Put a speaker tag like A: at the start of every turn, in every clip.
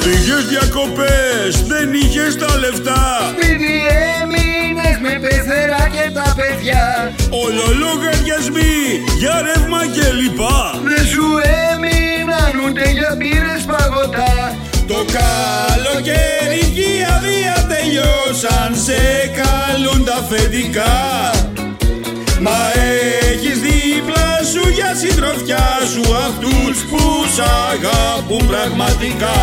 A: Πήγες διακοπές, δεν είχες τα λεφτά.
B: Σπίτι έμεινες με πεθερά και τα παιδιά.
A: Όλα λογαριασμοί για ρεύμα και λοιπά.
B: Δεν σου έμειναν ούτε για μπύρες παγωτά.
A: Το καλοκαίρι και η αδεία τελειώσαν, σε καλούν τα αφεντικά. Μα έχεις δίπλα σου για συντροφιά σου αυτούς που σ' αγαπούν πραγματικά.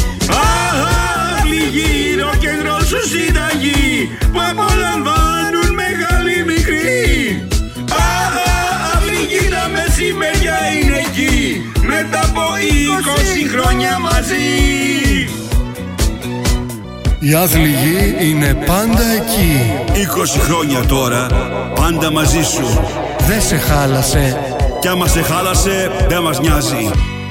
A: Λίγοι ροκεντρόλ σου συνταγή που απολαμβάνουν μεγάλη μικρή. Λίγοι τα μεσημέρια είναι εκεί μετά από 20 χρόνια μαζί.
C: Οι άθληγοι είναι πάντα εκεί.
A: 20 χρόνια τώρα, πάντα μαζί σου.
C: Δεν σε χάλασε.
A: Κι άμα σε χάλασε, δεν μας νοιάζει.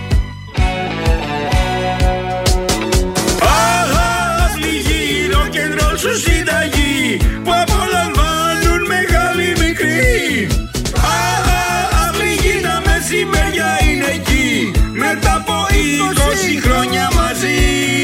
A: Άθληγοι ροκεντρόλ σου συνταγή που απολαμβάνουν μεγάλη μικρή. Άθληγοι τα μεσημέρια είναι εκεί μετά από 20 χρόνια μαζί.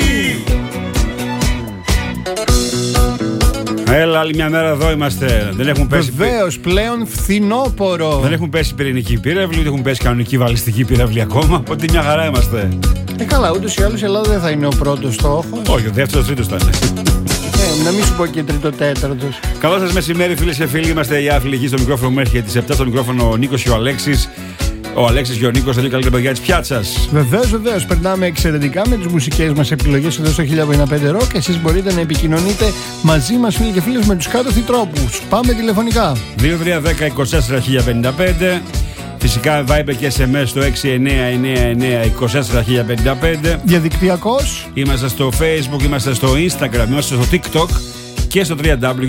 A: Έλα, άλλη μια μέρα εδώ είμαστε. Δεν έχουν πέσει.
D: Βεβαίως, πλέον φθινόπορο.
A: Δεν έχουν πέσει πυρηνική πύραυλη, ούτε έχουν πέσει κανονική βαλιστική πύραυλη ακόμα. Οπότε μια χαρά είμαστε.
D: Καλά, ούτως ή άλλως η Ελλάδα δεν θα είναι ο πρώτος στόχος.
A: Όχι, ο δεύτερος, τρίτος θα είναι.
D: Να μην σου πω και τρίτο, τέταρτος.
A: Καλό σας μεσημέρι, φίλες και φίλοι. Είμαστε οι άθλοι στο μικρόφωνο μέχρι και τις 7. Στο μικρόφωνο ο Νίκος και ο Αλέξης. Ο Αλέξης και ο Νίκος, τα δύο καλύτερα παιδιά της πιάτσας.
D: Βεβαίως, περνάμε εξαιρετικά με τις μουσικές μας επιλογές εδώ στο 1055 Rock. Εσείς μπορείτε να επικοινωνείτε μαζί μας, φίλοι και φίλες, με τους κάτωθι τρόπους. Πάμε τηλεφωνικά.
A: 2310-24-1055. Φυσικά Viber και SMS στο 6999-24-1055.
D: Διαδικτυακός.
A: Είμαστε στο Facebook, είμαστε στο Instagram, είμαστε στο TikTok και στο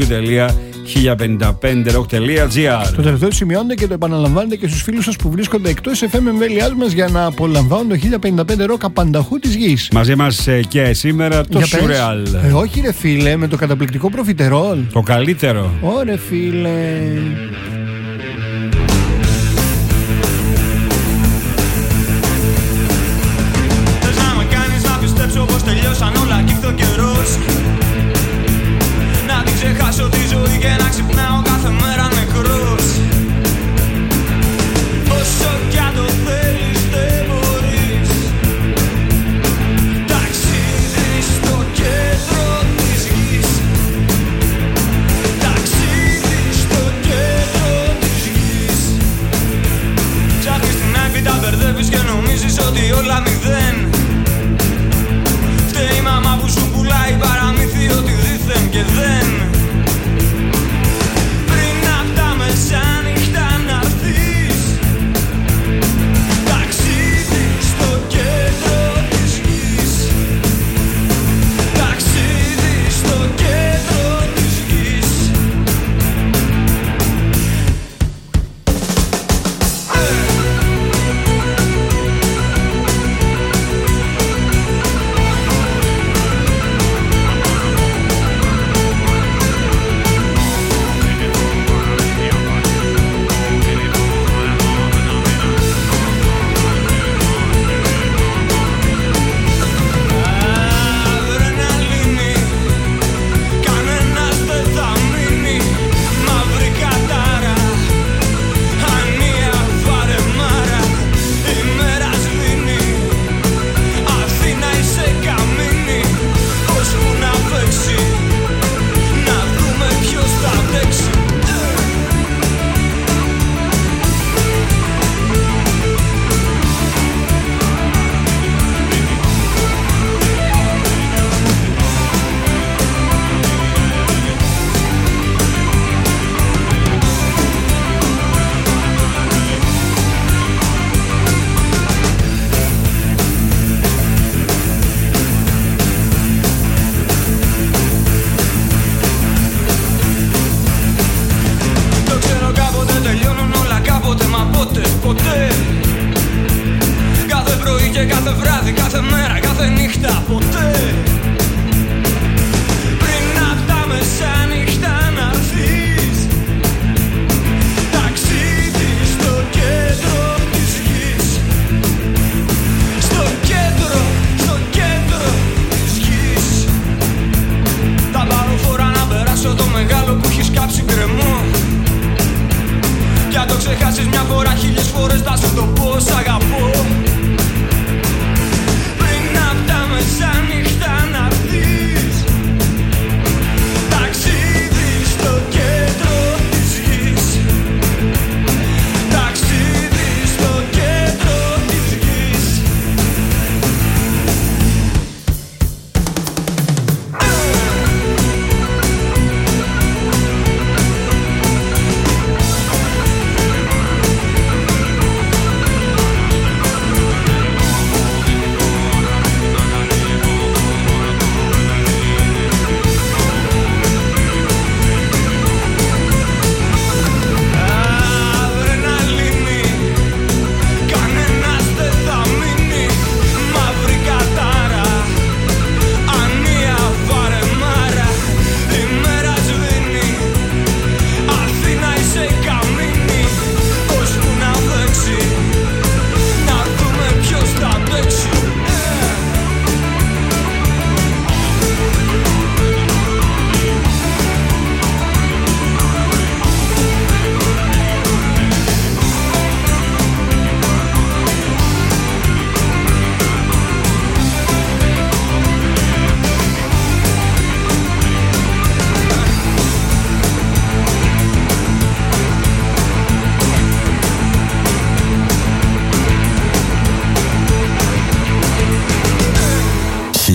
A: www.1055rock.gr.
D: Το τελευταίο το σημειώνετε και το επαναλαμβάνετε και στους φίλους σας που βρίσκονται εκτός FM εμβέλειάς μας για να απολαμβάνουν το 1055 Rock απανταχού της γης.
A: Μαζί μας και σήμερα το Surreal.
D: Όχι ρε φίλε, με το καταπληκτικό προφιτερόλ.
A: Το καλύτερο.
D: Ωρε φίλε.
E: Θες να με κάνεις να πιστέψω πως τελειώσαν όλα κι ήρθε ο καιρός να την ξεχάσω τη ζωή και να ξυπνάω κάθε μέρα νεκρός. Όσο κι αν το θέλεις δεν μπορείς. Ταξίδι στο κέντρο της γης. Ταξίδι στο κέντρο της γης. Ψάχνεις την άκρη, τα μπερδεύεις και νομίζεις ότι όλα μηδέν. Φταίει η μαμά που σου πουλάει παραμύθι ότι δήθεν και δεν. Πριν απ' τα μεσάνυχτα να'ρθείς. Ταξίδι στο κέντρο της γης. Ταξίδι στο κέντρο της γης.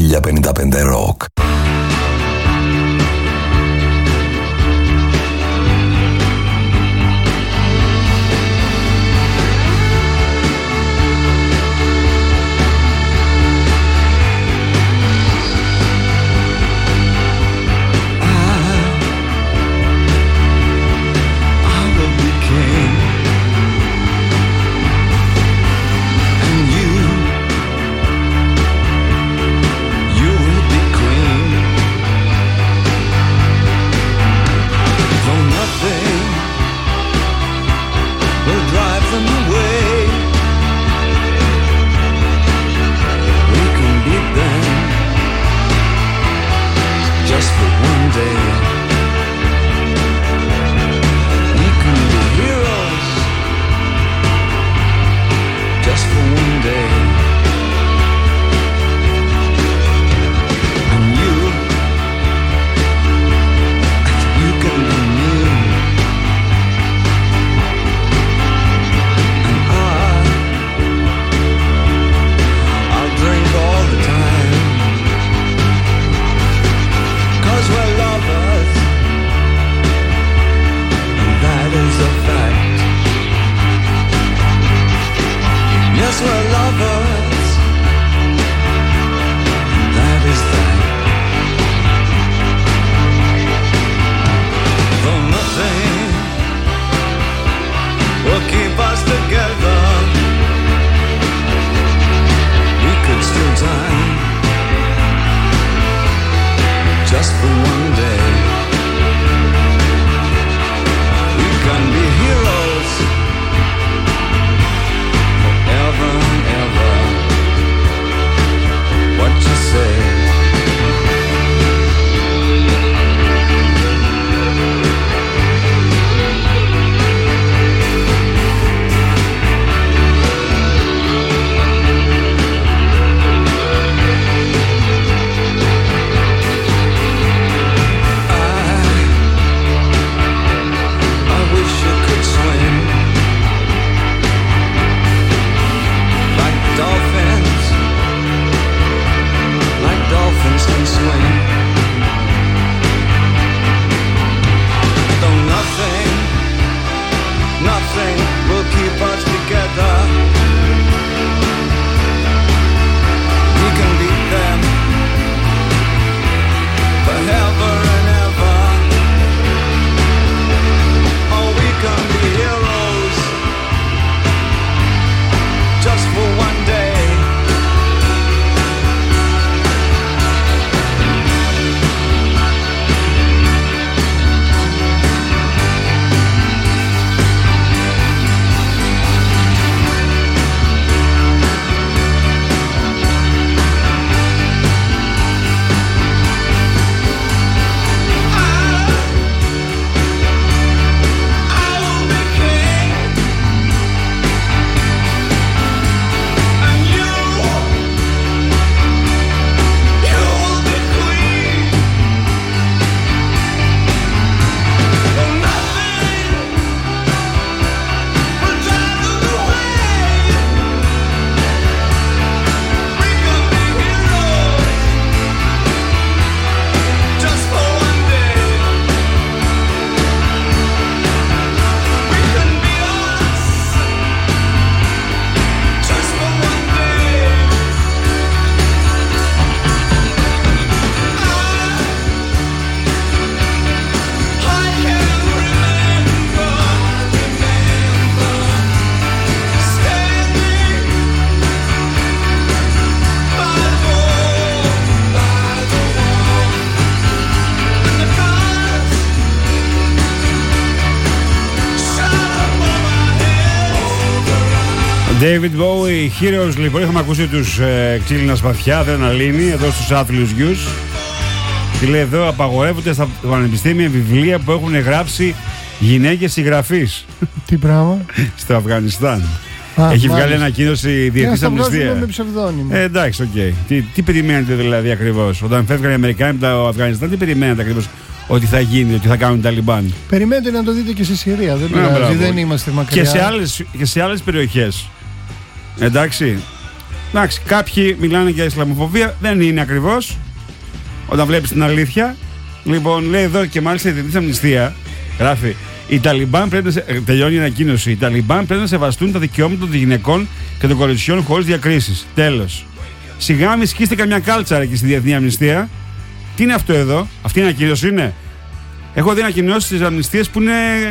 C: 1055 Rock.
A: David Bowie, Heroes, λοιπόν, είχαμε ακούσει τους ξύλινα σπαθιά, δεν αλύνει, εδώ στους άθλιους γιους. Και λέει εδώ, απαγορεύονται στα πανεπιστήμια βιβλία που έχουν γράψει γυναίκες συγγραφείς.
D: Τι πράγμα?
A: Στο Αφγανιστάν. Έχει βγάλει ανακοίνωση η Διεθνής Αμνηστία.
D: Με ψευδόνυμο.
A: Εντάξει, οκ. Τι περιμένετε δηλαδή ακριβώς? Όταν φεύγαν οι Αμερικάνοι από το Αφγανιστάν, τι περιμένετε ακριβώς ότι θα γίνει, ότι θα κάνουν οι Ταλιμπάν?
D: Περιμένετε να το δείτε και στη Συρία. Δεν πειράζει, δεν είμαστε μακριά.
A: Και σε άλλες περιοχές. Εντάξει. Εντάξει, κάποιοι μιλάνε για Ισλαμοφοβία, δεν είναι ακριβώς. Όταν βλέπεις την αλήθεια. Λοιπόν, λέει εδώ και μάλιστα η Διεθνής Αμνηστία, γράφει, οι Ταλιμπάν πρέπει να τελειώνει η ανακοίνωση. Οι Ταλιμπάν πρέπει να σεβαστούν τα δικαιώματα των γυναικών και των κοριτσιών χωρίς διακρίσεις. Τέλος. Σιγά μη σκίστε καμιά κάλτσα εκεί στη Διεθνή Αμνηστία. Τι είναι αυτό εδώ, αυτή η ανακοίνωση είναι? Έχω δει ανακοινώσεις της Αμνηστίας που είναι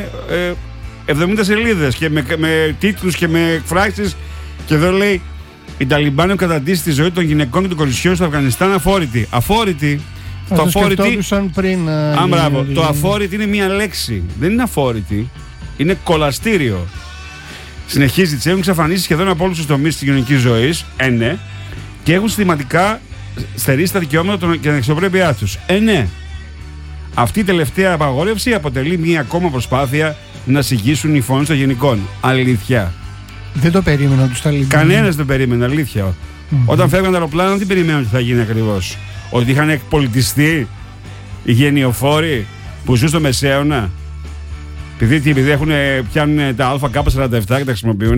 A: 70 σελίδες και με τίτλους και με εκφράσεις. Και εδώ λέει: οι Ταλιμπάν έχουν καταντήσει τη ζωή των γυναικών και των κοριτσιών στο Αφγανιστάν αφόρητη. Αφόρητη. Το αφόρητη.
D: Πριν.
A: Το αφόρητη είναι μία λέξη. Δεν είναι αφόρητη. Είναι κολαστήριο. Συνεχίζει, τις έχουν εξαφανίσει σχεδόν από όλους τους τομείς της κοινωνικής ζωής. Ναι. Και έχουν συστηματικά στερήσει τα δικαιώματα και την αξιοπρέπειά τους. Ναι. Αυτή η τελευταία απαγόρευση αποτελεί μία ακόμα προσπάθεια να συγγύσουν οι φωνές των γυναικών. Αλήθεια.
D: Δεν το περίμενα τους Ταλιμπάν.
A: Κανένας δεν περίμενε, αλήθεια. Όταν φεύγαν τα αεροπλάνα, τι περιμέναν ότι θα γίνει ακριβώς? Ότι είχαν εκπολιτιστεί οι γενιοφόροι που ζουν στο Μεσαίωνα. Επειδή πιάνουν τα ΑΚ-47 και τα χρησιμοποιούν.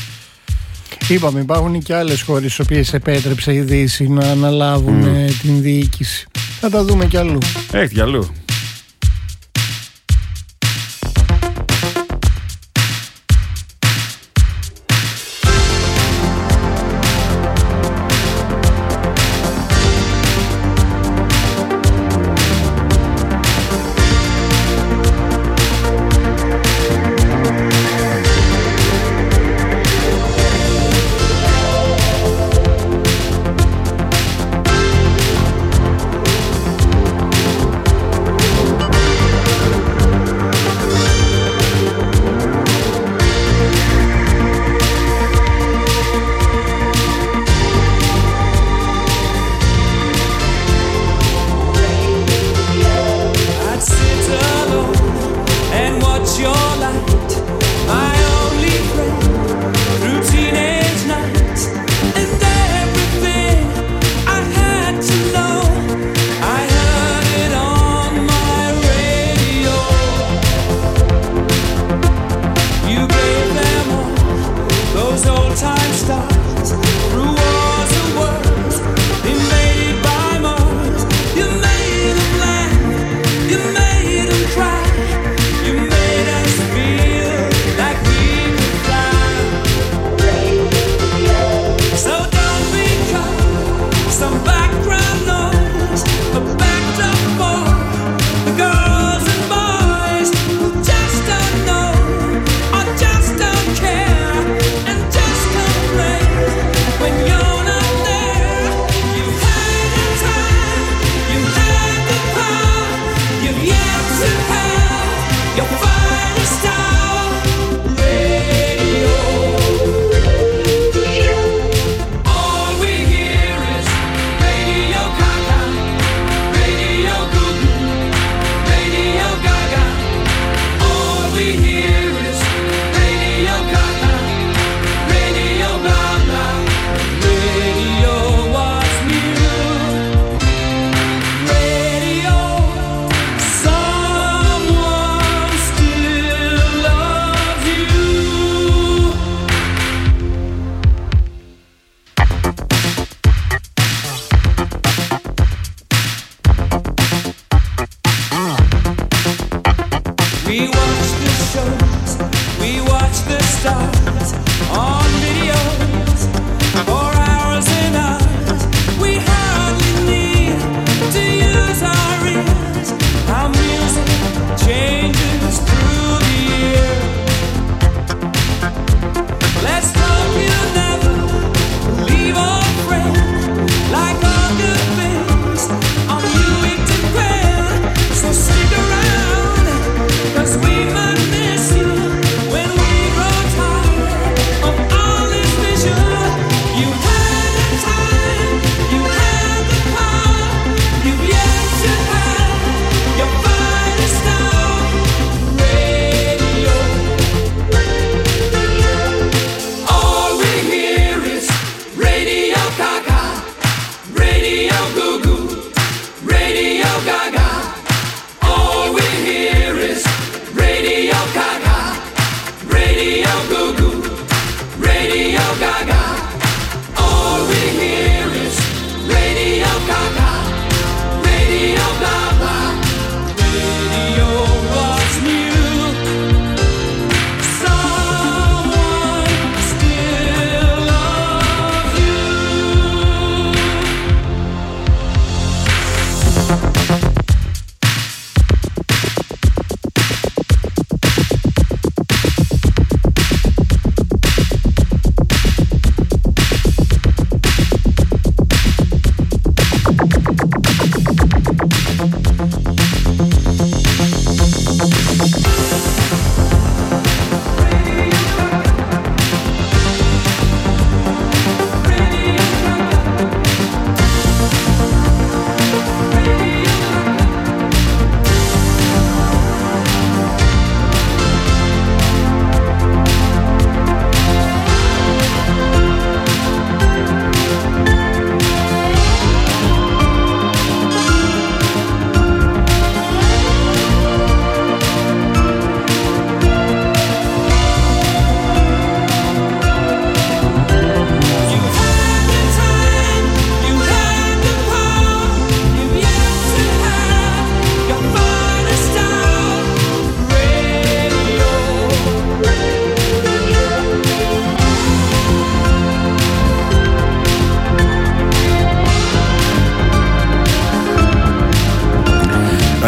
D: Είπαμε, υπάρχουν και άλλες χώρες στις οποίες επέτρεψε η Δύση να αναλάβουν την διοίκηση. Θα τα δούμε κι αλλού.
A: Έχει κι αλλού.
E: Cause we might miss you when we grow tired.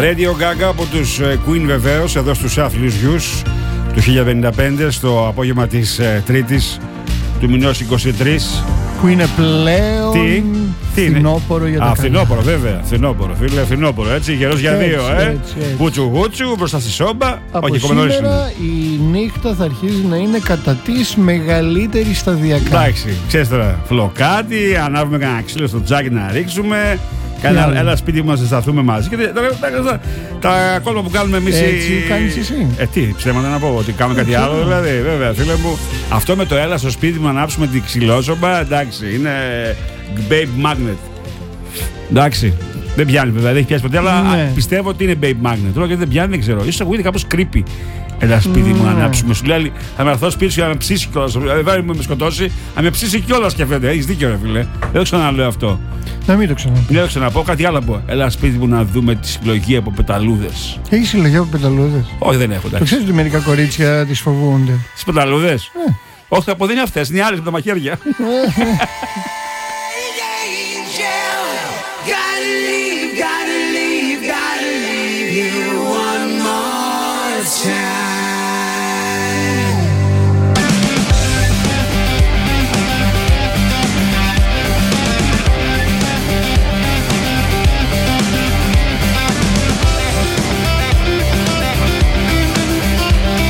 A: Radio Gaga από τους Queen βεβαίως, εδώ στους άθλιους γιους του 1055 στο απόγευμα της Τρίτης του μηνός 23.
D: Που είναι πλέον φθινόπορο για τα καλά.
A: Φθινόπορο βέβαια, φθινόπορο φίλε, φθινόπορο έτσι, γερός για δύο
D: έτσι.
A: Γούτσου γούτσου, μπροστά στη σόμπα.
D: Από σήμερα η νύχτα θα αρχίζει να είναι κατά της μεγαλύτερη σταδιακά.
A: Εντάξει, ξέρεις τώρα, φλοκάτι, ανάβουμε κανένα ξύλο στο τζάκι να ρίξουμε. Ένα σπίτι μας να σταθούμε μαζί. Και τα κόλπα που κάνουμε εμείς.
D: Έτσι κάνεις εσύ.
A: Τι ψέματα να πω, ότι κάνουμε κάτι άλλο δηλαδή. Βέβαια, φίλε μου, αυτό με το έλα στο σπίτι μου να ανάψουμε την ξυλόσομπα, εντάξει, είναι babe magnet. Εντάξει. Δεν πιάνει βέβαια, δεν έχει πιάσει ποτέ, αλλά πιστεύω ότι είναι babe magnet. Τώρα γιατί δεν πιάνει, δεν ξέρω. Ίσως ακούγεται κάπως creepy. Ένα σπίτι μου να ανάψουμε. Σου λέει, θα με έρθω σπίτι σου για να με ψήσει κιόλας. Δεν με σκοτώσει, να με ψήσει κιόλας και φαίνεται. Έχεις δίκιο, ρε φίλε. Δεν το ξαναλέω αυτό.
D: Να μην το ξαναπώ.
A: Δεν το ξαναπώ, κάτι άλλο πω. Έλα σπίτι μου να δούμε τη συλλογή από πεταλούδες.
D: Έχεις συλλογή από πεταλούδες?
A: Όχι, δεν έχω.
D: Το ξέρεις ότι μερικά κορίτσια τις φοβούνται.
A: Τις πεταλούδες? Όχι, θα πω δεν είναι αυτές, είναι οι άλλες με τα μαχαίρια.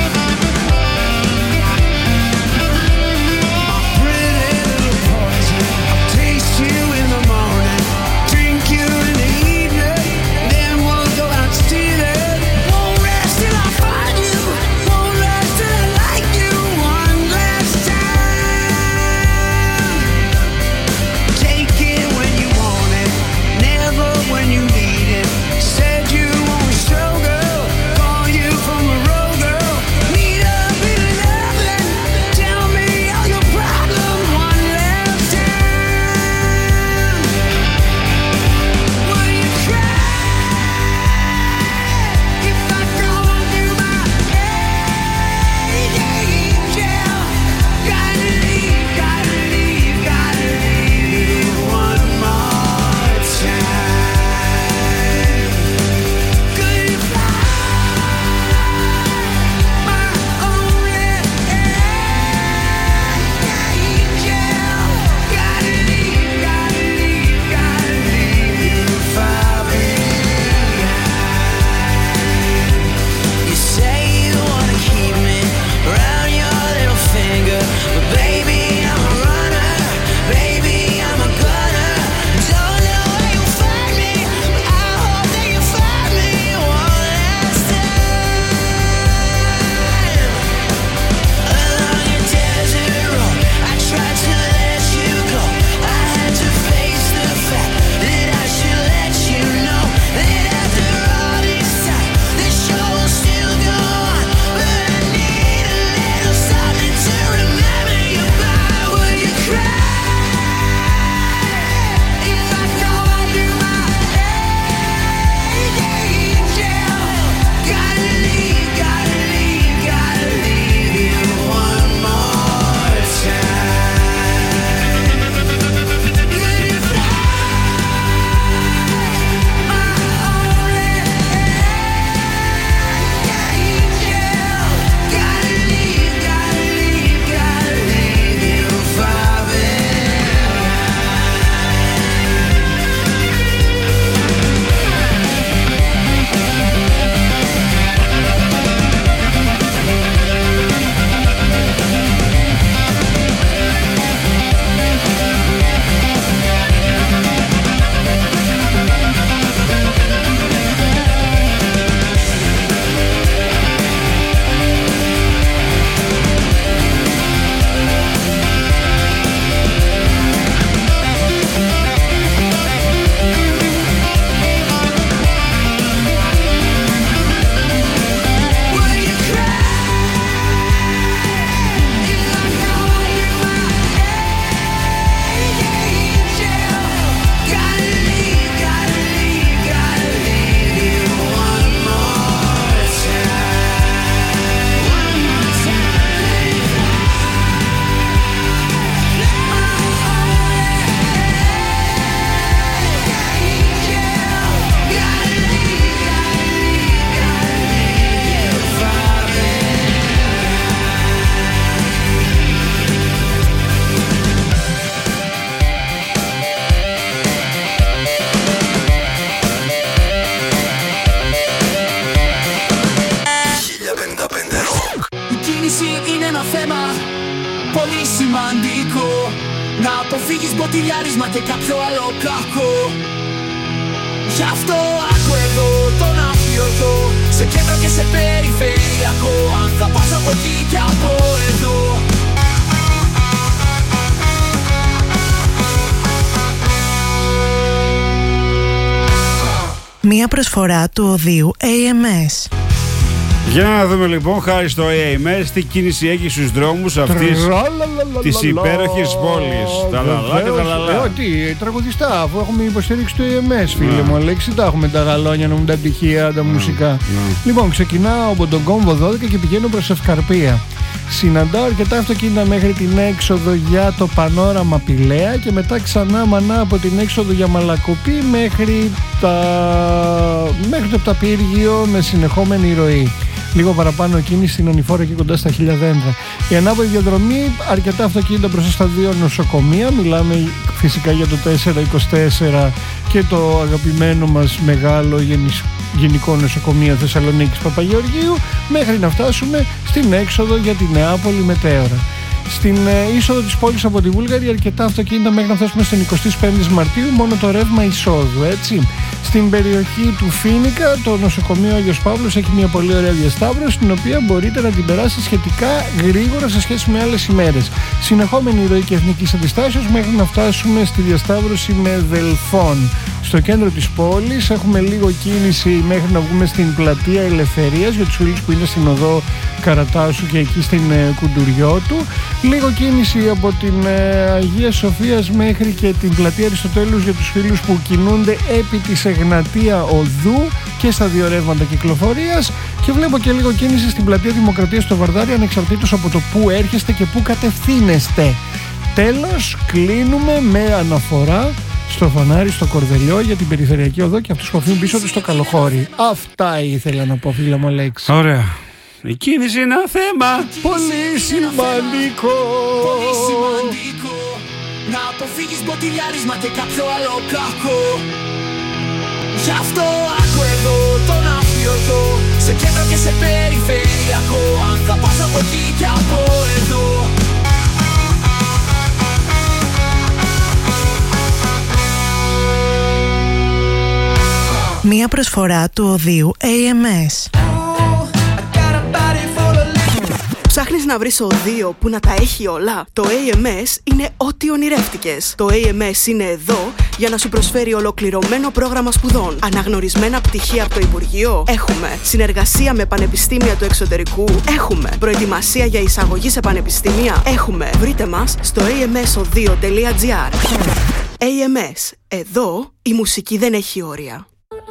E: Pretty little poison.
B: πολύ σημαντικό να αποφύγεις μποτιλιάρισμα και κάποιο άλλο κακό. Γι' αυτό άκου εδώ τον αφιωτό, σε κέντρο και σε περιφερειακό, αν θα πας από εκεί και από εδώ.
F: Μία προσφορά του οδείου AMS.
A: Για να δούμε λοιπόν, χάρη στο AMS, τι κίνηση έχει στους δρόμους αυτής της υπέροχης πόλης. Τα λαλά και τα λαλά.
D: Τι, τραγουδιστά, αφού έχουμε υποστηρίξει το AMS, φίλε μου Αλέξη, τα έχουμε τα γαλόνια, να μου τα πτυχία, τα μουσικά. Λοιπόν, ξεκινάω από τον κόμβο 12 και πηγαίνω προς Ευκαρπία. Συναντάω αρκετά αυτοκίνητα μέχρι την έξοδο για το Πανόραμα Πηλαία και μετά ξανά μανά από την έξοδο για Μαλακοπή μέχρι το Πταπύργιο με συνεχόμενη ροή. Λίγο παραπάνω κίνηση στην Ανηφόρα και κοντά στα Χίλια Δέντρα. Η ανάποδη διαδρομή, αρκετά αυτοκίνητα μπροστά στα δύο νοσοκομεία. Μιλάμε φυσικά για το 424 και το αγαπημένο μας μεγάλο Γενικό Νοσοκομείο Θεσσαλονίκης Παπαγεωργίου, μέχρι να φτάσουμε στην έξοδο για τη Νεάπολη Μετέωρα. Στην είσοδο της πόλης από τη Βούλγαρη, αρκετά αυτοκίνητα μέχρι να φτάσουμε στην 25η Μαρτίου, μόνο το ρεύμα εισόδου, έτσι. Στην περιοχή του Φοίνικα, το νοσοκομείο Άγιος Παύλος έχει μια πολύ ωραία διασταύρωση, την οποία μπορείτε να την περάσετε σχετικά γρήγορα σε σχέση με άλλες ημέρες. Συνεχόμενη ροή και εθνικής αντιστάσεως μέχρι να φτάσουμε στη διασταύρωση με Δελφών. Στο κέντρο της πόλης έχουμε λίγο κίνηση μέχρι να βγούμε στην πλατεία Ελευθερίας για τους φίλους που είναι στην οδό Καρατάσου και εκεί στην Κουντουριώτου. Λίγο κίνηση από την Αγία Σοφίας μέχρι και την πλατεία Αριστοτέλους για τους φίλους που κινούνται επί της Εγνατία Οδού και στα δύο ρεύματα κυκλοφορίας. Και βλέπω και λίγο κίνηση στην πλατεία Δημοκρατίας στο Βαρδάρι, ανεξαρτήτως από το που έρχεστε και που κατευθύνεστε. Τέλος, κλείνουμε με αναφορά στο φανάρι στο Κορδελιό για την περιφερειακή οδό και αυτούς που αφήνουν πίσω τους στο Καλοχώρι. Αυτά ήθελα να πω, φίλε μου Αλέξη.
A: Ωραία. Η κίνηση είναι ένα θέμα
D: πολύ σημαντικό.
B: Πολύ σημαντικό να αποφύγεις μποτιλιάρισμα και κάποιο άλλο κακό. Γι' αυτό άκου εδώ τον αφιωτό, σε κέντρο και σε περιφερειακό, αν θα πας από εκεί και από εδώ.
F: Μία προσφορά του οδείου AMS.
G: Ψάχνεις να βρεις οδείο που να τα έχει όλα? Το AMS είναι ό,τι ονειρεύτηκες. Το AMS είναι εδώ για να σου προσφέρει ολοκληρωμένο πρόγραμμα σπουδών. Αναγνωρισμένα πτυχία από το Υπουργείο? Έχουμε. Συνεργασία με πανεπιστήμια του εξωτερικού? Έχουμε. Προετοιμασία για εισαγωγή σε πανεπιστήμια? Έχουμε. Βρείτε μας στο amsodeo.gr. AMS. Εδώ η μουσική δεν έχει όρια.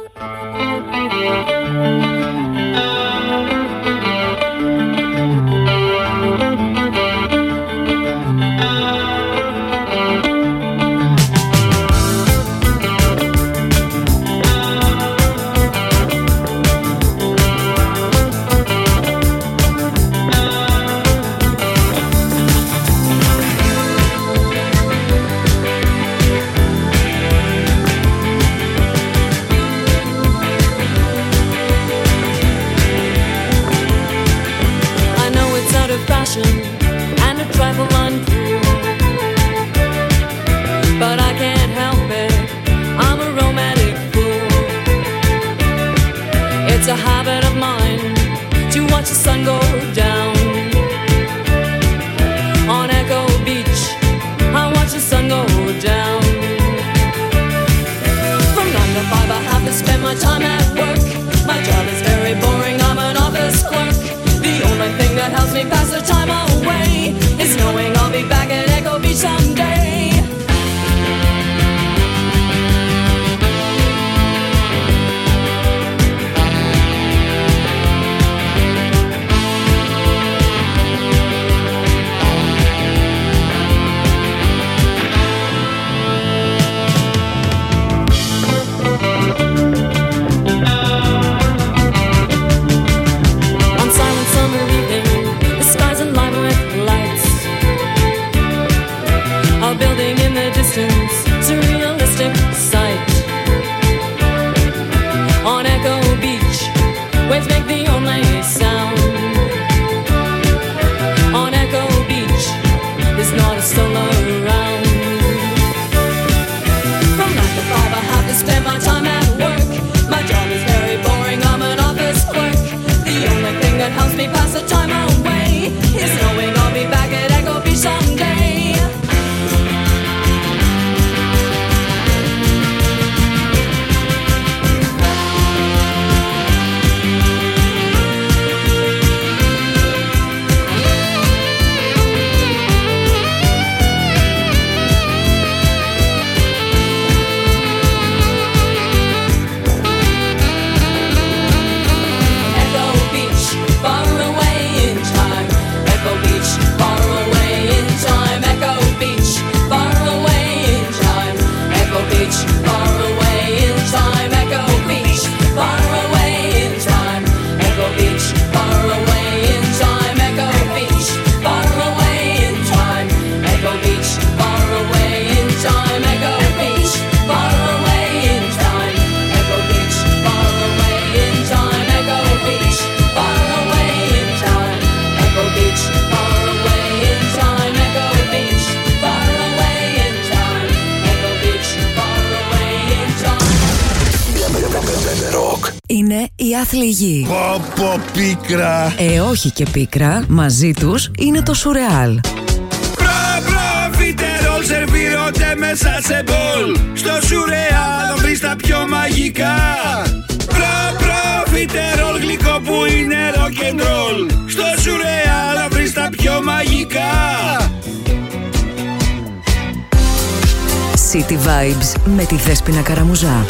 H: And a trifle uncool, but I can't help it, I'm a romantic fool. It's a habit of mine to watch the sun go down. On Echo Beach, I watch the sun go down. From 9 to 5 I have to spend my time at work. My job is very boring, I'm an office clerk. The only thing that helps me pass the time away is knowing I'll be back at Echo Beach someday.
C: Rock.
I: Είναι η άθλη γη.
C: Πω πίκρα.
I: Όχι και πίκρα, μαζί τους είναι το σουρεάλ.
B: Προφιτερόλ σερβίρονται μέσα σε μπολ. Στο σουρεάλ θα βρεις τα πιο μαγικά. Προφιτερόλ γλυκό που είναι rock and roll. Στο σουρεάλ θα βρεις τα πιο μαγικά.
I: City Vibes με τη Δέσποινα Καραμουζά.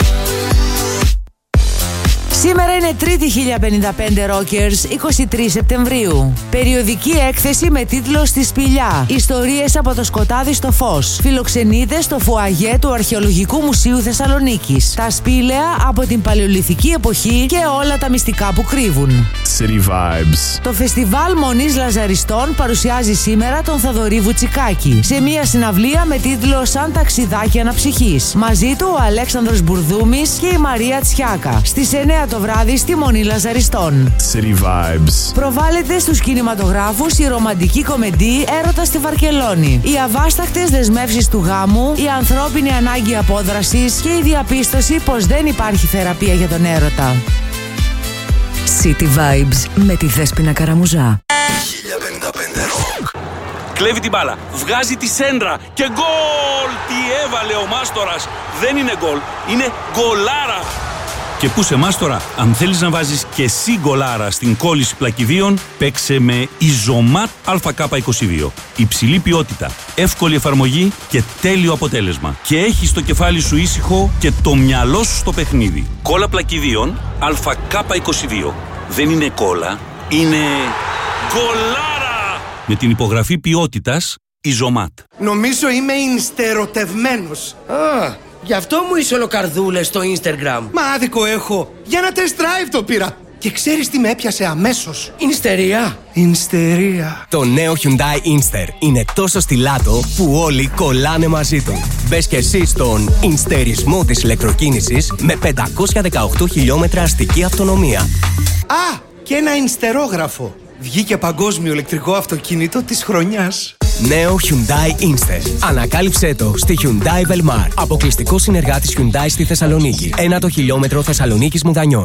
J: Σήμερα είναι Τρίτη 1055 Rockers, 23 Σεπτεμβρίου. Περιοδική έκθεση με τίτλο «Στη Σπηλιά. Ιστορίες από το σκοτάδι στο φως». Φιλοξενείται στο φουαγέ του Αρχαιολογικού Μουσείου Θεσσαλονίκης. Τα σπήλαια από την Παλαιολιθική εποχή και όλα τα μυστικά που κρύβουν.
C: City Vibes.
J: Το φεστιβάλ Μονής Λαζαριστών παρουσιάζει σήμερα τον Θοδωρή Βουτσικάκη σε μια συναυλία με τίτλο «Σαν ταξιδάκι αναψυχής». Μαζί του ο Αλέξανδρος Μπουρδούμης και η Μαρία Τσιάκα. Στις 9 το βράδυ στη Μονή Λαζαριστών.
C: City Vibes.
J: Προβάλλεται στους κινηματογράφους η ρομαντική κομεντή «Έρωτα στη Βαρκελόνη». Οι αβάσταχτες δεσμεύσεις του γάμου, η ανθρώπινη ανάγκη απόδρασης και η διαπίστωση πως δεν υπάρχει θεραπεία για τον έρωτα.
I: City Vibes με τη Δέσποινα Καραμουζά.
C: 1055 Rock.
K: Κλέβει την μπάλα, βγάζει τη σέντρα και γκολ! Τι έβαλε ο Μάστορας! Δεν είναι γκολ, είναι γκολάρα! Και πού σε Μάστορα, αν θέλεις να βάζεις και εσύ γκολάρα στην κόλληση πλακιδίων, παίξε με Ιζωμάτ ΑΚ22. Υψηλή ποιότητα, εύκολη εφαρμογή και τέλειο αποτέλεσμα. Και έχεις το κεφάλι σου ήσυχο και το μυαλό σου στο παιχνίδι. Κόλλα πλακιδίων ΑΚ22. Δεν είναι κόλλα, είναι γκολάρα! Με την υπογραφή ποιότητας Ιζωμάτ.
L: Νομίζω είμαι ινστεροτευμένος.
M: Γι' αυτό μου είσαι ολοκαρδούλες στο Instagram.
L: Μα άδικο έχω. Για ένα test drive το πήρα. Και ξέρεις τι με έπιασε αμέσως?
M: Ινστερία.
L: Ινστερία.
N: Το νέο Hyundai Inster είναι τόσο στιλάτο που όλοι κολλάνε μαζί του. Μπες και εσύ στον ινστερισμό της ηλεκτροκίνησης με 518 χιλιόμετρα αστική αυτονομία.
L: Α, και ένα ινστερόγραφο. Βγήκε παγκόσμιο ηλεκτρικό αυτοκίνητο της χρονιάς.
N: Νέο Hyundai Inster. Ανακάλυψέ το στη Hyundai Velmar. Αποκλειστικό συνεργάτης Hyundai στη Θεσσαλονίκη. 1 χιλιόμετρο Θεσσαλονίκης Μουδανιών.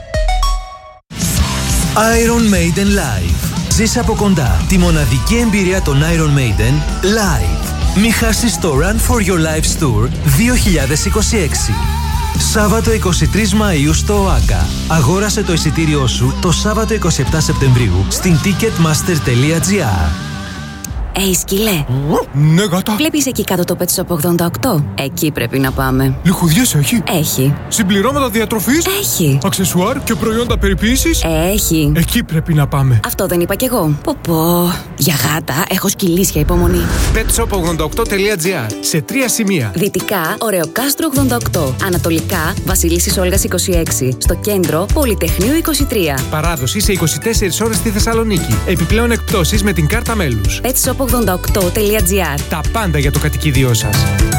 O: Iron Maiden Live. Ζήσε από κοντά τη μοναδική εμπειρία των Iron Maiden live. Μη χάσεις το Run for Your Lives Tour 2026. Σάββατο 23 Μαΐου στο ΟΑΚΑ. Αγόρασε το εισιτήριό σου το Σάββατο 27 Σεπτεμβρίου στην ticketmaster.gr.
P: Σκυλέ.
C: Ναι, γάτα.
P: Βλέπεις εκεί κάτω το Pet Shop 88? Εκεί πρέπει να πάμε.
C: Λιχουδιές έχει?
P: Έχει.
C: Συμπληρώματα διατροφής?
P: Έχει.
C: Αξεσουάρ και προϊόντα περιποίησης?
P: Έχει.
C: Εκεί πρέπει να πάμε.
P: Αυτό δεν είπα κι εγώ. Πω. Για γάτα έχω σκυλίσια υπομονή.
Q: petshop88.gr. Σε 3 σημεία.
P: Δυτικά, Ωρεοκάστρο 88. Ανατολικά, Βασιλίσσης Όλγας 26. Στο κέντρο, Πολυτεχνείου 23.
Q: Παράδοση σε 24 ώρες στη Θεσσαλονίκη. Επιπλέον εκπτώσεις με την κάρτα μέλους.
P: petshop88.gr.
Q: Τα πάντα για το κατοικίδιό σας.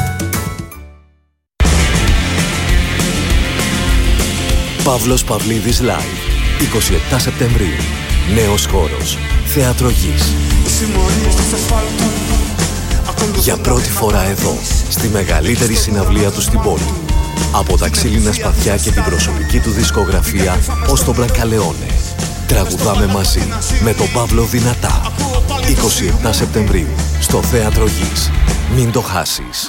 R: Παύλος Παυλίδης Live. 27 Σεπτεμβρίου. Νέος χώρος. Θέατρο Γης. Για πρώτη φορά εδώ, στη μεγαλύτερη συναυλία του στην πόλη. Από τα ξύλινα σπαθιά και την προσωπική του δισκογραφία ως τον Μπρακαλεόνε. Τραγουδάμε μαζί με τον Παύλο δυνατά. 27 Σεπτεμβρίου στο Θέατρο Γης. Μην το χάσεις.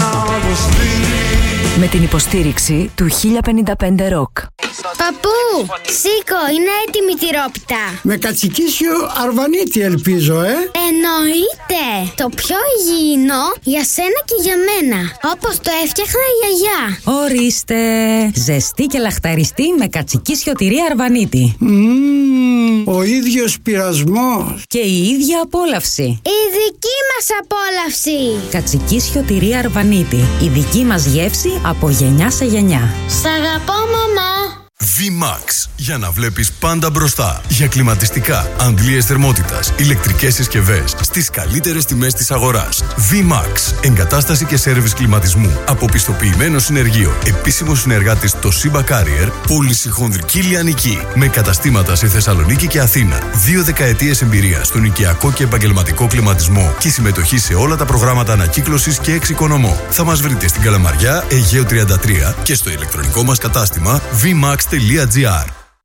I: Με την υποστήριξη του 1055 Rock.
S: Παππού, σήκω, είναι έτοιμη η τυρόπιτα.
T: Με κατσικίσιο αρβανίτη ελπίζω,
S: Εννοείται. Το πιο υγιεινό για σένα και για μένα. Όπως το έφτιαχνα η γιαγιά.
U: Ορίστε. Ζεστή και λαχταριστή με κατσικίσιο τυρί αρβανίτη.
T: Ο ίδιος πειρασμός.
U: Και η ίδια απόλαυση.
S: Η δική μας απόλαυση.
U: Κατσικίσιο τυρί αρβανίτη. Η δική μας γεύση από γενιά σε γενιά.
S: Σ' αγαπώ, μαμά.
C: VMAX. Για να βλέπεις πάντα μπροστά. Για κλιματιστικά, αντλίες θερμότητας, ηλεκτρικές συσκευές στις καλύτερες τιμές της αγοράς. VMAX. Εγκατάσταση και σέρβις κλιματισμού. Αποπιστοποιημένο συνεργείο. Επίσημος συνεργάτης Toshiba Carrier. Πώληση χονδρική λιανική. Με καταστήματα σε Θεσσαλονίκη και Αθήνα. 2 δεκαετίες εμπειρία στον οικιακό και επαγγελματικό κλιματισμό και συμμετοχή σε όλα τα προγράμματα ανακύκλωσης και εξοικονομώ. Θα μας βρείτε στην Καλαμαριά, Αιγαίου 33 και στο ηλεκτρονικό μας κατάστημα vmax.gr.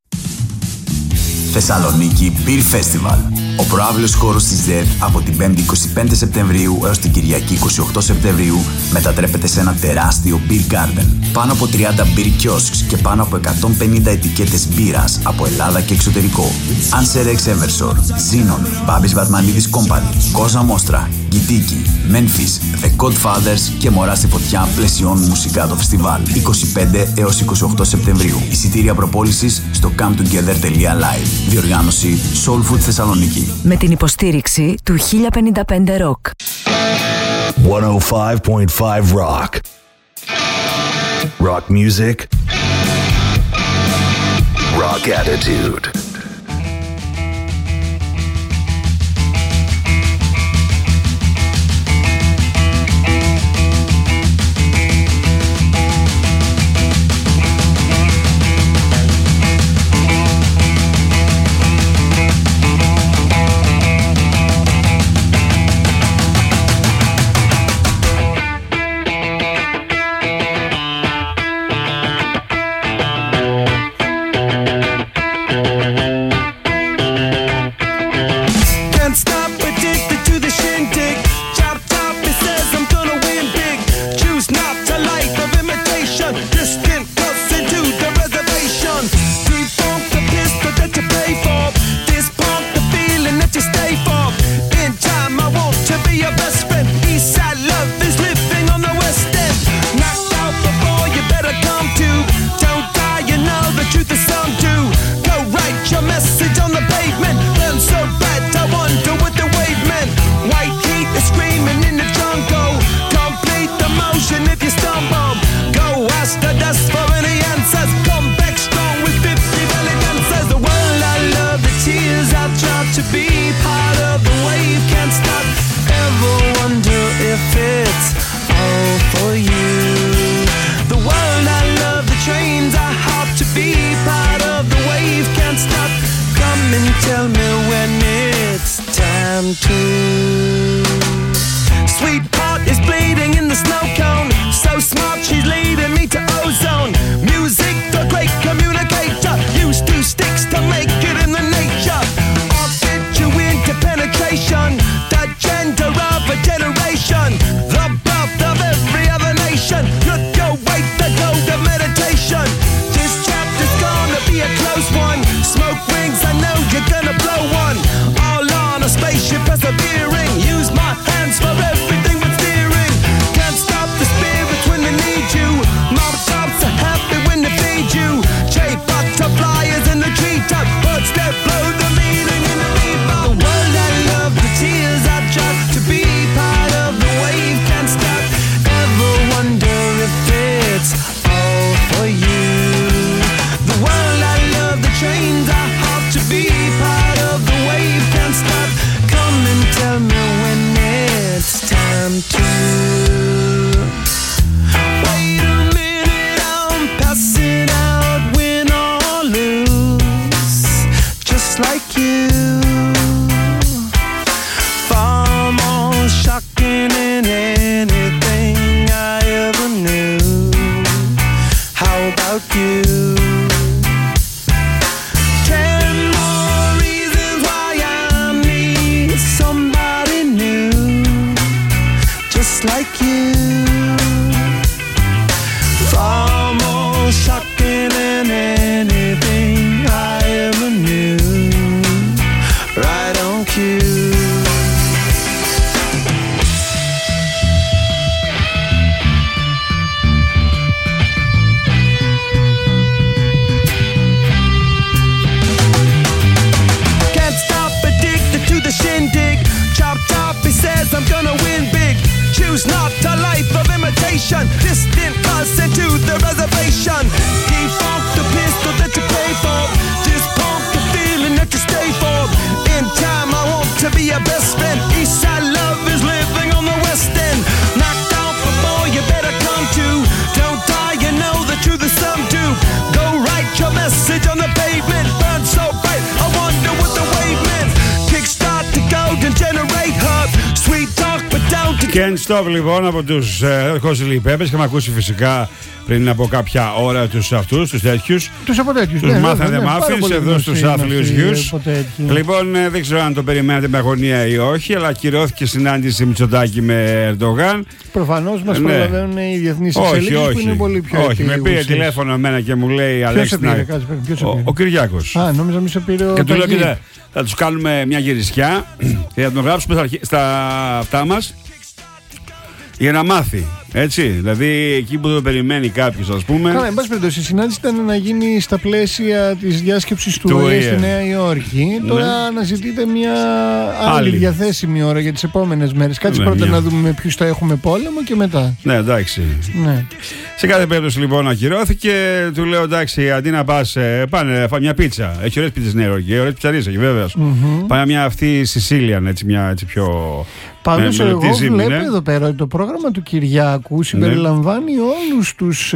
E: Θεσσαλονίκη Beer Festival. Ο προαύλιος χώρος της ΔΕΔ από την 5η 25 Σεπτεμβρίου έως την Κυριακή 28 Σεπτεμβρίου μετατρέπεται σε ένα τεράστιο beer garden. Πάνω από 30 beer kiosks και πάνω από 150 ετικέτες μπύρας από Ελλάδα και εξωτερικό. Anserex Eversor, Xenon, Babis Batmanidis Company, Cosa Mostra, Gitiki, Memphis, The Godfathers και Μωρά στη Φωτιά πλαισιών μουσικά το φεστιβάλ 25 έως 28 Σεπτεμβρίου. Εισιτήρια προπόλησης στο cometogether.live. Διοργάνωση Soul Food Θεσσαλονίκη.
I: Με την υποστήριξη του 1055 Rock.
R: 105.5 Rock. Rock music. Rock attitude.
B: Distant cousin to the reservation. Defunct the pistol that you
A: Can't Stop λοιπόν από τους Hot Chili Peppers. Είχαμε ακούσει φυσικά πριν από κάποια ώρα τους αυτούς, τους τέτοιους.
D: Τους από τέτοιους,
A: τους μάθανε Muffins εδώ στους άθλιους γιους. Λοιπόν, δεν ξέρω αν το περιμένετε με αγωνία ή όχι, αλλά ακυρώθηκε συνάντηση Μητσοτάκη με Ερντογάν.
D: Προφανώς μας προλαβαίνουν οι διεθνείς εξελίξεις που είναι πολύ πιο
A: όχι, με πήρε τηλέφωνο εμένα και μου λέει Αλέξη. Ο Κυριάκος.
D: Α, νόμιζα μη σε πήρε ο.
A: Και του λέω, κοίτα, θα τους κάνουμε μια γυρισιά και θα τον γράψουμε στα αυτά μας για να μάθει. Έτσι, δηλαδή εκεί που το περιμένει κάποιος, ας πούμε.
D: Καλά, εν πάση περιπτώσει, η συνάντηση ήταν να γίνει στα πλαίσια της διάσκεψης του ΟΗΕ στη Νέα Υόρκη. Ναι. Τώρα αναζητείται μια άλλη διαθέσιμη ώρα για τις επόμενες μέρες. Κάτσε πρώτα να δούμε με ποιους θα έχουμε πόλεμο και μετά.
A: Ναι, εντάξει.
D: Ναι.
A: Σε κάθε περίπτωση λοιπόν ακυρώθηκε. Του λέω εντάξει, αντί να πας, πάνε μια πίτσα. Έχει ωραίες πίτσες Νέα Υόρκη, ωραίες πιτσαρίες έχει βέβαια. Πάνε μια αυτή Σισίλιαν, έτσι, μια έτσι πιο.
D: Πάντως εγώ βλέπω εδώ πέρα το πρόγραμμα του Κυριάκου συμπεριλαμβάνει όλους τους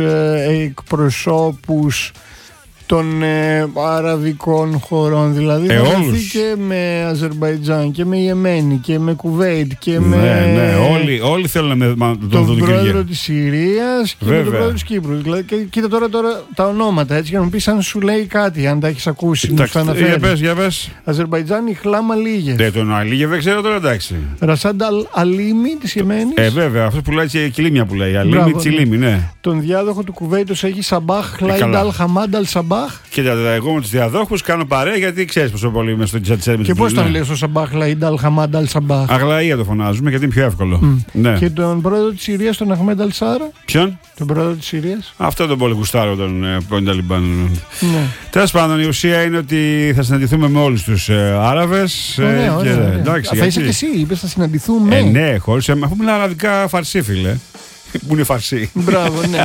D: εκπροσώπους των αραβικών χωρών. Δηλαδή θα έρθει και με Αζερμπαϊτζάν και με Ιεμένη και με Κουβέιτ και με.
A: Ναι, όλοι θέλουν να
D: τον πρόεδρο της Συρίας και με τον πρόεδρο της Κύπρου. Δηλαδή, και κοίτα τώρα τα ονόματα έτσι για να μου πεις αν σου λέει κάτι, αν τα έχεις ακούσει.
A: Για πες.
D: Αζερμπαϊτζάν, Ιχλάμ Αλίγεφ.
A: Τον Αλίγεφ δεν ξέρω τώρα, εντάξει.
D: Ρασάντα Αλίμι της Ιεμένης.
A: Βέβαια, αυτό που λέει και κιλίμια που λέει. Αλίμι Τσιλίμι, ναι.
D: Τον διάδοχο του Κουβέιτος έχει Σαμπάχ Χλάιντ Αλ Χαμάντ Αλ Σαμπάχ.
A: Κοίτα, εγώ με τους διαδόχους κάνω παρέα γιατί ξέρεις πόσο πολύ είμαι στο τσατσέρ.
D: Και πώς τον λέει στο Σαμπάχ Λαϊντ Αλ Χαμάντ Αλ Σαμπάχ?
A: Αγλαία το φωνάζουμε γιατί είναι πιο εύκολο. Ναι.
D: Και τον πρόεδρο της Συρίας, τον Αχμέντ Αλ Σάρα.
A: Ποιον?
D: Τον πρόεδρο της Συρίας.
A: Αυτό τον πολύ γουστάρω τον πρώην Ταλιμπάν.
D: Ναι.
A: Τέλος πάντων, η ουσία είναι ότι θα συναντηθούμε με όλους τους Άραβες.
D: Ωραία. Θα είσαι και εσύ, είπες θα συναντηθούμε.
A: Ναι, χωρίς. Αφού μιλάω αραβικά φαρσί, φίλε. Που είναι φαρσί.
D: Μπράβο, ναι.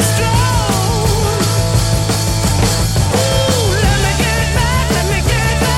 B: Let me get back.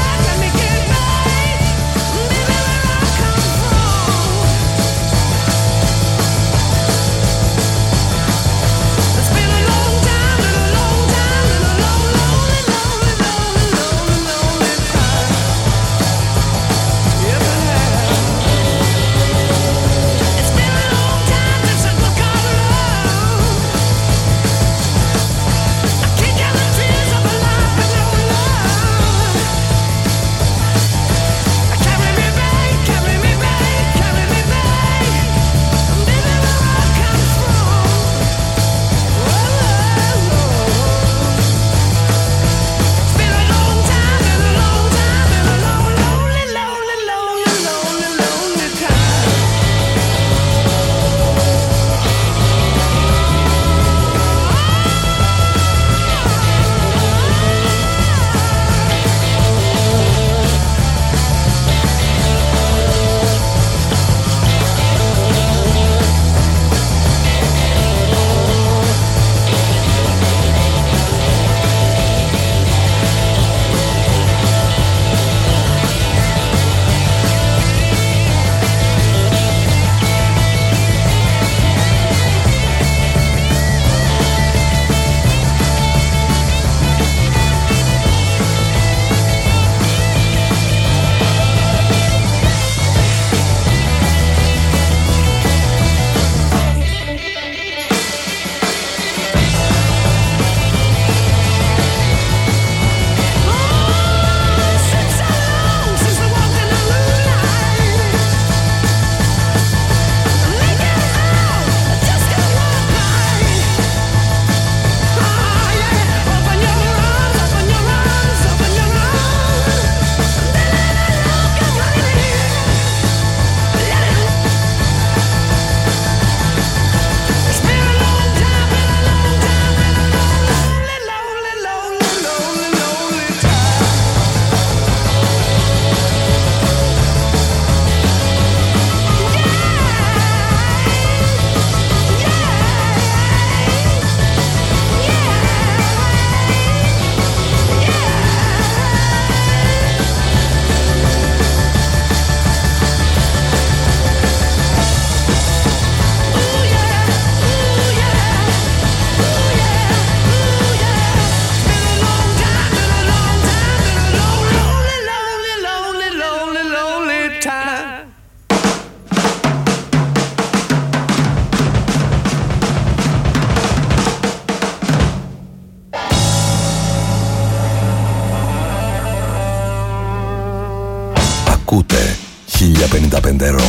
C: Ακούτε 1055 Rock.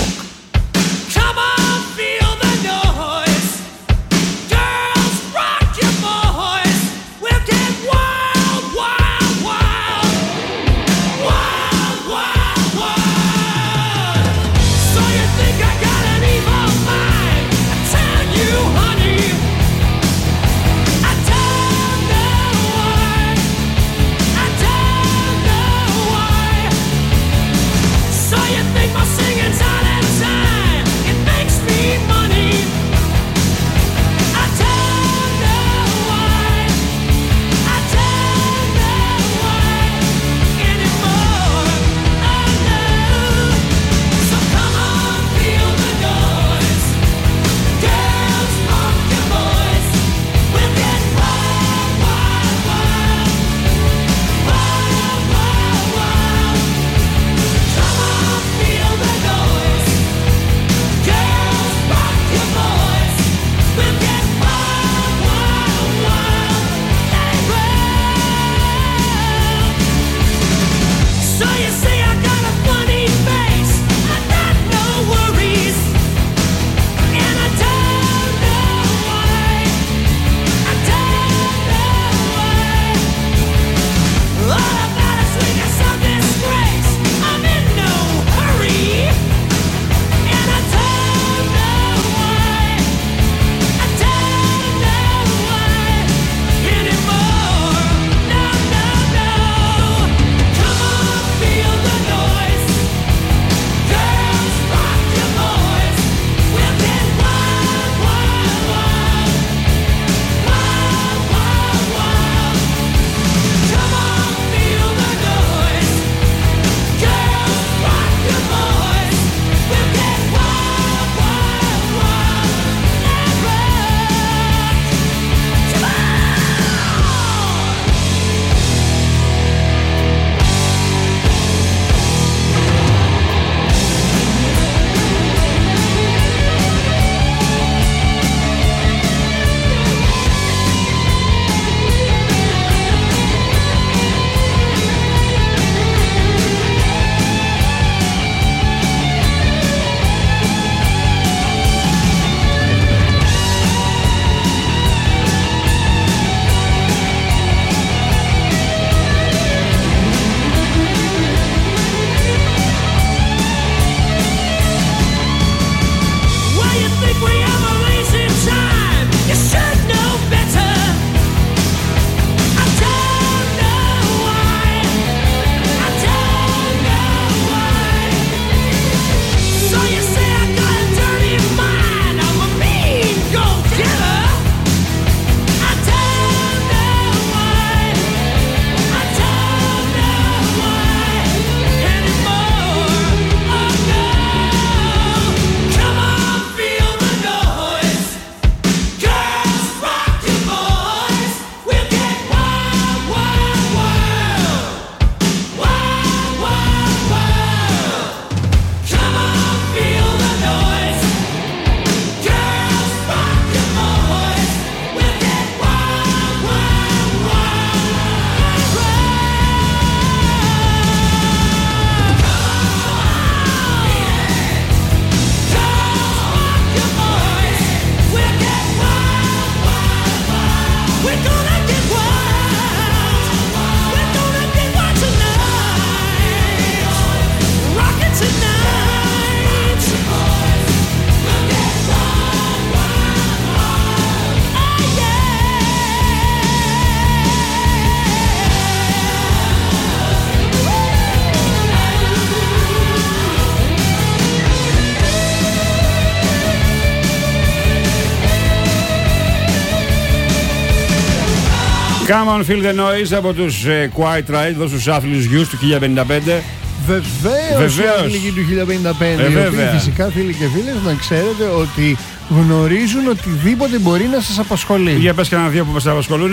A: Come on, feel the noise από τους Quiet Riot, τους άθλιους γιους του 1055.
D: Βεβαίως, οι άθλοι του 1055. Οι οποίοι φυσικά, φίλοι και φίλες, να ξέρετε ότι γνωρίζουν οτιδήποτε μπορεί να σας απασχολεί.
A: Για πες κανένα δύο που μας απασχολούν.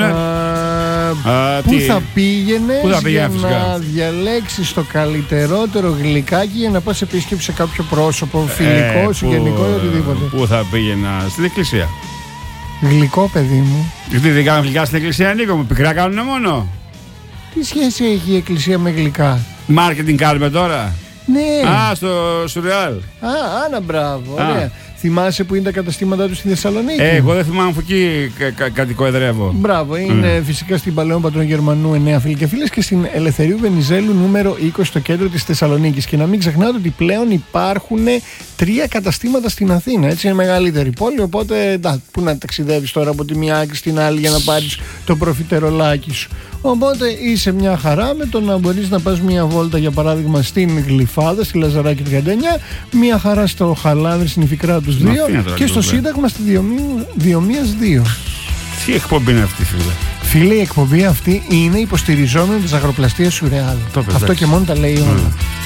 D: Πού θα πήγαινες για να διαλέξεις το καλύτερότερο γλυκάκι για να πας επίσκεψη σε κάποιο πρόσωπο, φιλικό, συγγενικό ή οτιδήποτε.
A: Πού θα πήγαινα? Στην εκκλησία.
D: Γλυκό, παιδί μου.
A: Γιατί δεν κάνουν γλυκά στην εκκλησία, Νίκο μου? Πικρά κάνουνε μόνο.
D: Τι σχέση έχει η εκκλησία με γλυκά?
A: Μάρκετινγκ κάνουμε τώρα.
D: Ναι.
A: Στο Σουρεάλ.
D: Άνα, μπράβο. Ωραία. Θυμάσαι που είναι τα καταστήματά του στη Θεσσαλονίκη?
A: Εγώ δεν θυμάμαι, αφού εκεί κατοικοεδρεύω.
D: Μπράβο, είναι φυσικά στην Παλαιόν Πατρών Γερμανού 9, φίλοι και φίλες, και στην Ελευθερίου Βενιζέλου νούμερο 20 στο κέντρο της Θεσσαλονίκης. Και να μην ξεχνάτε ότι πλέον υπάρχουν 3 καταστήματα στην Αθήνα. Έτσι, είναι μεγαλύτερη πόλη. Οπότε, πού να ταξιδεύεις τώρα από τη μία άκρη στην άλλη για να πάρεις το προφιτερολάκι σου. Οπότε είσαι μια χαρά με το να μπορείς να πας μια βόλτα, για παράδειγμα, στην Γλυφάδα, στη Λαζαράκη 39, μια χαρά στο Χαλάνδρη, στην Ιφικράτους 2 και στο Σύνταγμα στη Διομίας 2.
A: Τι εκπομπή είναι αυτή, φίλε?
D: Φίλε, η εκπομπή αυτή είναι υποστηριζόμενη της αγροπλαστείας Σουρεάλ. Αυτό και μόνο τα λέει όλα.